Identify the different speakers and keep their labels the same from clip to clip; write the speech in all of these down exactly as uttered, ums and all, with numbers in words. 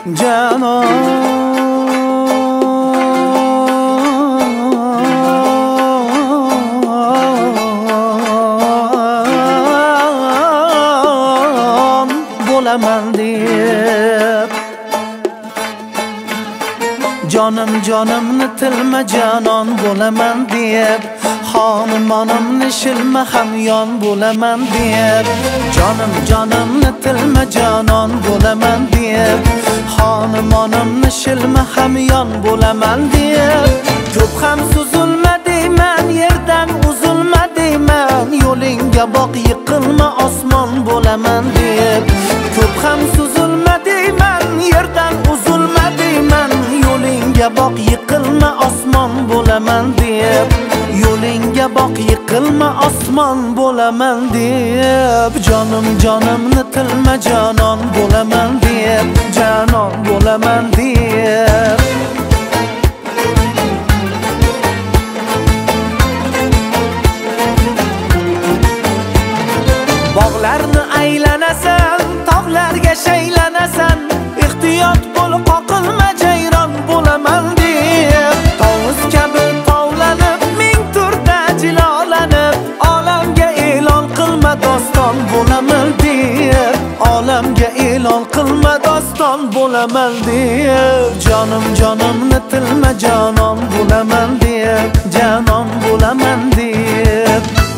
Speaker 1: canon bo'laman deb Canım canımni tilma canon bo'laman deb Xonumonimni shilma hamyon bo'laman deb Canım canımni tilma canon bo'laman deb Xonumonimni shilma hamyon bo'laman deb Ko'p ham suzulma deyman yerdan uzulma deyman Yo'lingga boq yiqilma osmon bo'laman deb Ko'p ham suzulma deyman yerdan uzulma deyman Yo'lingga boq yiqilma osmon bo'laman deb Yo'lingga boq yiqilma osmon bo'laman deb Canım canımni tilma canon bo'laman deb Canon bo'laman deb Bog'larni aylanasan, tog'larga shaylanasan Ehtiyot bo'l qoqilma jayron bo'laman deb Tovus kabi tovlanib ming turda jilolanib Olamga e'lon qilma doston bo'laman deb Olamga e'lon qilma doston bo'laman deb Canım canımni tilma canon bo'laman deb Canon bo'laman deb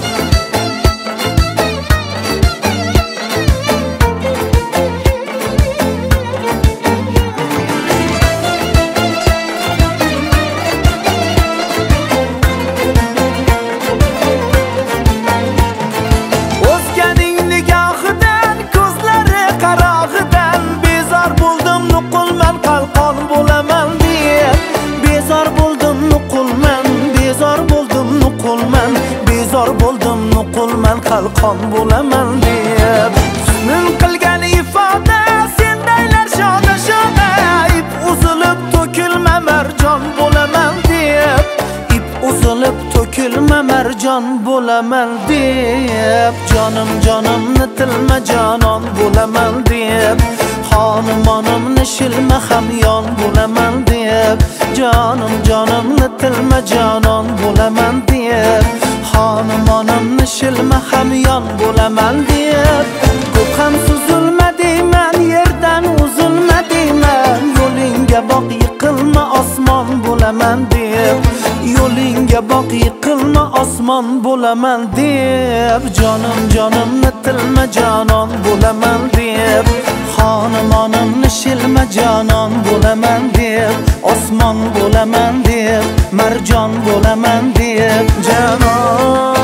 Speaker 1: Bezor bo'ldim nuqulman qalqon bo'laman deb Husnin qilgan ifoda sendaylar shoda shoda Ip uzilib to'kilma marjon bo'laman deb Ip uzilib to'kilma marjon bo'laman deb Canım canımni tilma canon bo'laman deb Xonumonimni shilma hamyon bo'laman deb Canım canımni tilma canon bo'laman deb Xonumonimni shilma hamyon bo'laman deb Ko'p ham suzulma deyman yerdan uzulma deyman Yo'lingga boq yiqilma osmon bo'laman deb Yo'lingga boq yiqilma osmon bo'laman deb Canım canımni tilma canon bo'laman deb Xonumonimni shilma canon bo'laman deb Osmon bo'laman deb Marjon bo'laman deb Canon